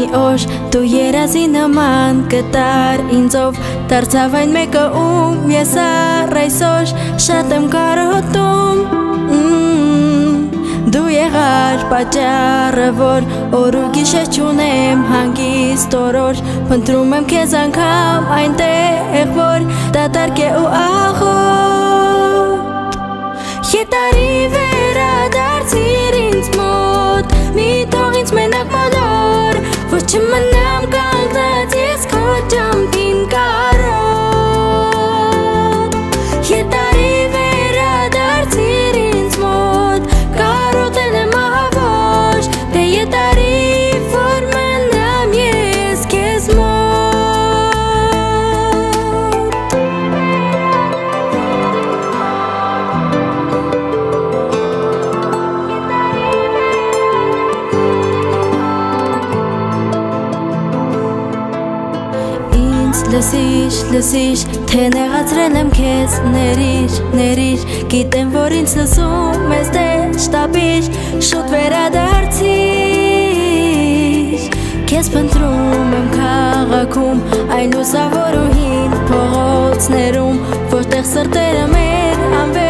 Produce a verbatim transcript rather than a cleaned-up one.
օր դու երազի նման կտար ինձով դարձավ այն մեկը ում ես առ այսօր շատ եմ կարոտում Դու եղար պատճառը որ օր ու գիշեր չունեմ հանգիստ օրոր Փնտրում եմ քեզ անգամ այնտեղ որ դատարկ է ու աղոտ Ետարի վերադարձիր ինձ մոտ Մի թող ինձ մենակ մոլոր Ոչ չմնամ կանգնած ես քո ճամփին կարոտ Ետարի վերադարձիր ինձ մոտ Կարոտել եմ ահավոր Դե ետարի որ մնամ ես քեզ մոտ Լսիշ, լսիշ, թե նեղացրել եմ քեզ Ներիր, ներիր, գիտեմ որ ինձ լսում ես դե շտապիր Շուտ վերադարձիր Քեզ փնտրում եմ քաղաքում Այն լուսավոր ու հին փողոցներում Որտեղ սրտերը մեր անվեր